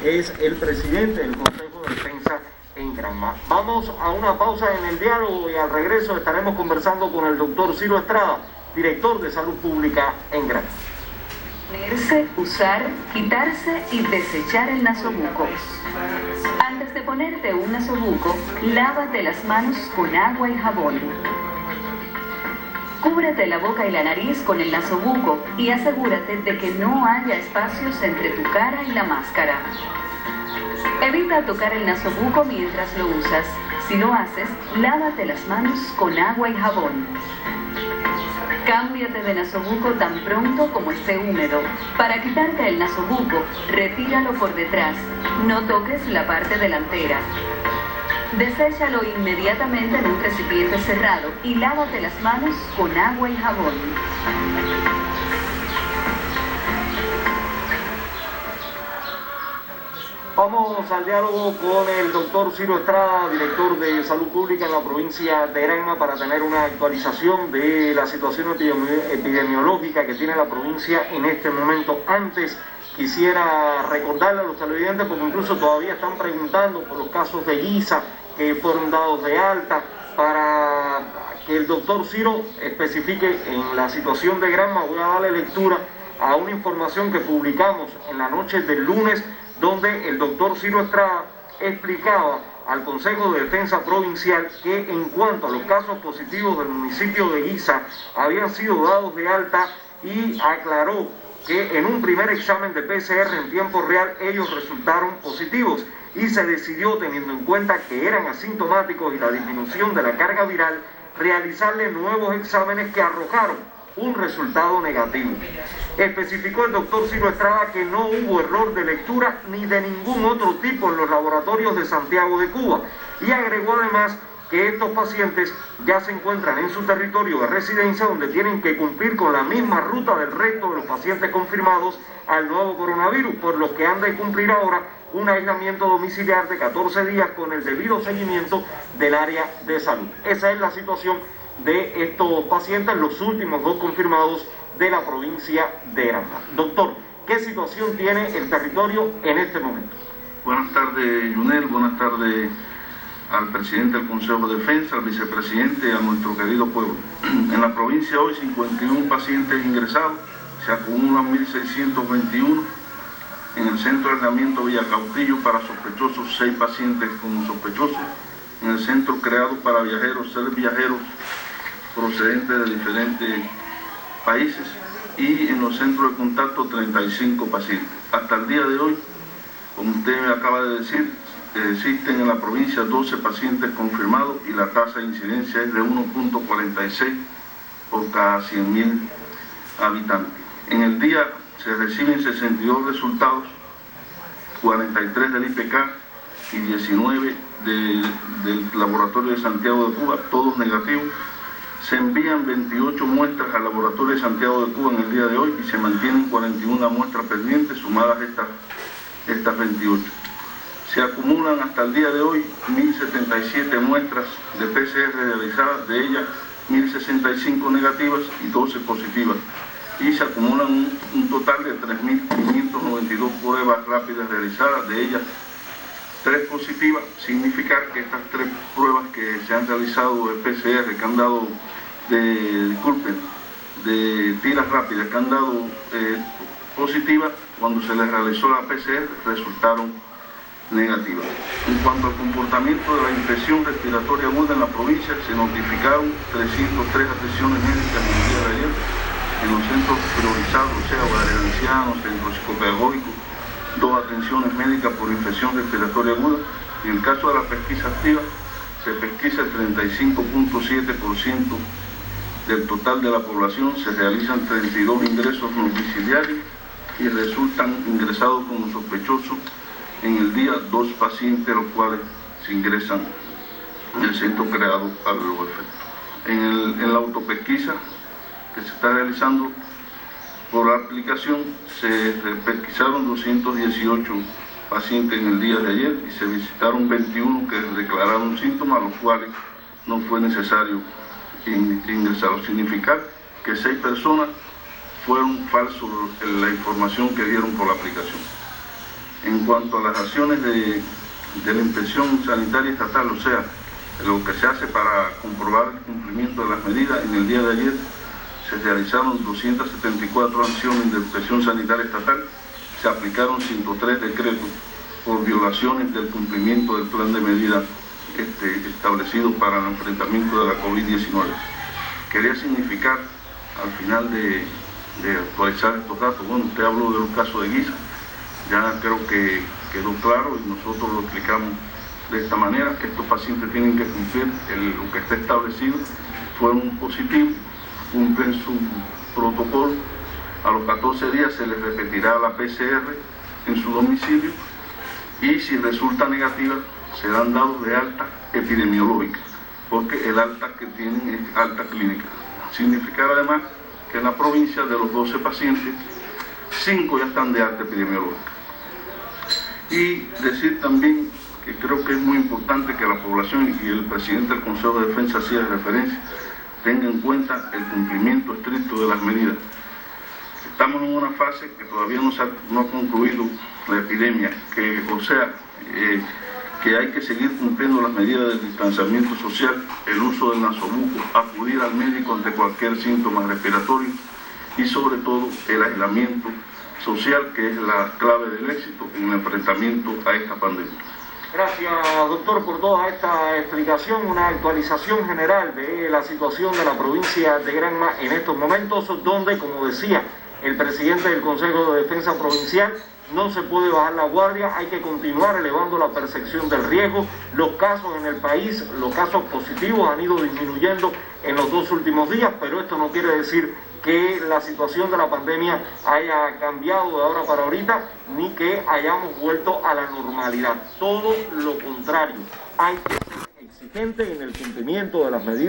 es el presidente del Consejo de Defensa en Granma. Vamos a una pausa en el diálogo y al regreso estaremos conversando con el doctor Ciro Estrada, director de Salud Pública en Granma. Ponerse, usar, quitarse y desechar el nasobuco. Antes de ponerte un nasobuco, lávate las manos con agua y jabón. Cúbrete la boca y la nariz con el nasobuco y asegúrate de que no haya espacios entre tu cara y la máscara. Evita tocar el nasobuco mientras lo usas. Si lo haces, lávate las manos con agua y jabón. Cámbiate de nasobuco tan pronto como esté húmedo. Para quitarte el nasobuco, retíralo por detrás. No toques la parte delantera. Deséchalo inmediatamente en un recipiente cerrado y lávate las manos con agua y jabón. Vamos al diálogo con el doctor Ciro Estrada, director de Salud Pública en la provincia de Granma, para tener una actualización de la situación epidemiológica que tiene la provincia en este momento. Antes quisiera recordarle a los televidentes, porque incluso todavía están preguntando por los casos de Giza que fueron dados de alta, para que el doctor Ciro especifique en la situación de Granma. Voy a darle lectura a una información que publicamos en la noche del lunes, donde el doctor Ciro Estrada explicaba al Consejo de Defensa Provincial que en cuanto a los casos positivos del municipio de Giza habían sido dados de alta, y aclaró que en un primer examen de PCR en tiempo real ellos resultaron positivos y se decidió, teniendo en cuenta que eran asintomáticos y la disminución de la carga viral, realizarle nuevos exámenes que arrojaron un resultado negativo. Especificó el doctor Ciro Estrada que no hubo error de lectura ni de ningún otro tipo en los laboratorios de Santiago de Cuba, y agregó además que estos pacientes ya se encuentran en su territorio de residencia, donde tienen que cumplir con la misma ruta del resto de los pacientes confirmados al nuevo coronavirus, por lo que han de cumplir ahora un aislamiento domiciliar de 14 días con el debido seguimiento del área de salud. Esa es la situación de estos pacientes, los últimos dos confirmados de la provincia de Granma. Doctor, ¿qué situación tiene el territorio en este momento? Buenas tardes, Yunel. Buenas tardes al presidente del Consejo de Defensa, al vicepresidente y a nuestro querido pueblo. En la provincia hoy 51 pacientes ingresados, se acumulan 1.621. En el centro de aislamiento Villa Cautillo para sospechosos, 6 pacientes como sospechosos. En el centro creado para viajeros, 6 viajeros procedentes de diferentes países, y en los centros de contacto 35 pacientes. Hasta el día de hoy, como usted me acaba de decir, existen en la provincia 12 pacientes confirmados y la tasa de incidencia es de 1.46 por cada 100.000 habitantes. En el día se reciben 62 resultados, 43 del IPK y 19 del Laboratorio de Santiago de Cuba, todos negativos. Se envían 28 muestras al Laboratorio de Santiago de Cuba en el día de hoy y se mantienen 41 muestras pendientes, sumadas estas 28. Se acumulan hasta el día de hoy 1.077 muestras de PCR realizadas, de ellas 1.065 negativas y 12 positivas. Y se acumulan un total de 3.592 pruebas rápidas realizadas, de ellas 3 positivas. Significa que estas 3 pruebas que se han realizado de PCR, que han dado de tiras rápidas, que han dado positivas, cuando se les realizó la PCR resultaron negativas. En cuanto al comportamiento de la infección respiratoria aguda en la provincia, se notificaron 303 atenciones médicas en el día de ayer en los centros priorizados, o sea, hogares de ancianos, centros psicopedagógicos, 2 atenciones médicas por infección respiratoria aguda. Y en el caso de la pesquisa activa, se pesquisa el 35.7% del total de la población, se realizan 32 ingresos domiciliarios y resultan ingresados como sospechosos en el día 2 pacientes, los cuales se ingresan en el centro creado para los efectos. En la autopesquisa que se está realizando por la aplicación, se pesquisaron 218 pacientes en el día de ayer y se visitaron 21 que declararon síntomas, a los cuales no fue necesario ingresar. Significa que 6 personas fueron falsos en la información que dieron por la aplicación. En cuanto a las acciones de la Inspección Sanitaria Estatal, o sea, lo que se hace para comprobar el cumplimiento de las medidas, en el día de ayer se realizaron 274 acciones de Inspección Sanitaria Estatal, se aplicaron 103 decretos por violaciones del cumplimiento del plan de medidas establecido para el enfrentamiento de la COVID-19. Quería significar, al final de actualizar estos datos, bueno, usted habló de los casos de Guisa, ya creo que quedó claro y nosotros lo explicamos de esta manera, que estos pacientes tienen que cumplir lo que está establecido, fueron positivos, cumplen su protocolo, a los 14 días se les repetirá la PCR en su domicilio y si resulta negativa serán dados de alta epidemiológica, porque el alta que tienen es alta clínica. Significar además que en la provincia de los 12 pacientes, 5 ya están de alta epidemiológica. Y decir también que creo que es muy importante que la población y el presidente del Consejo de Defensa hacía referencia, tenga en cuenta el cumplimiento estricto de las medidas. Estamos en una fase que todavía no ha concluido la epidemia, que hay que seguir cumpliendo las medidas del distanciamiento social, el uso del nasobuco, acudir al médico ante cualquier síntoma respiratorio y sobre todo el aislamiento social, que es la clave del éxito en el enfrentamiento a esta pandemia. Gracias, doctor, por toda esta explicación, una actualización general de la situación de la provincia de Granma en estos momentos, donde, como decía el presidente del Consejo de Defensa Provincial, no se puede bajar la guardia, hay que continuar elevando la percepción del riesgo. Los casos en el país, los casos positivos han ido disminuyendo en los 2 últimos días, pero esto no quiere decir que la situación de la pandemia haya cambiado de ahora para ahorita, ni que hayamos vuelto a la normalidad. Todo lo contrario, hay que ser exigente en el cumplimiento de las medidas.